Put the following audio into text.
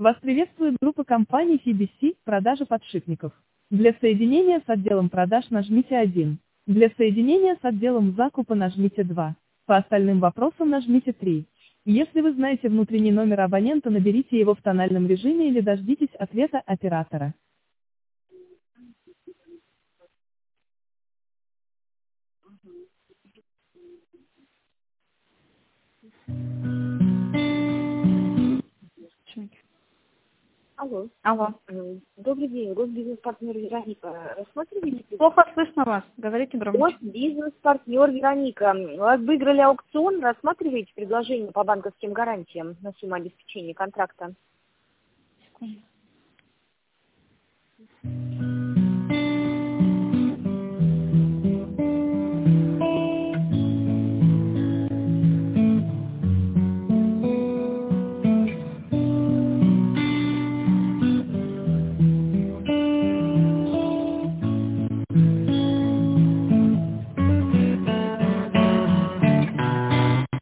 Вас приветствует группа компаний CBC «Продажа подшипников». Для соединения с отделом продаж нажмите 1. Для соединения с отделом закупа нажмите 2. По остальным вопросам нажмите 3. Если вы знаете внутренний номер абонента, наберите его в тональном режиме или дождитесь ответа оператора. Алло. Алло. Добрый день, госбизнес-партнер Вероника. Рассматриваете Плохо слышно вас. Говорите громче. Госбизнес-партнер Вероника. Вы выиграли аукцион, рассматриваете предложение по банковским гарантиям на сумму обеспечения контракта? Секунду.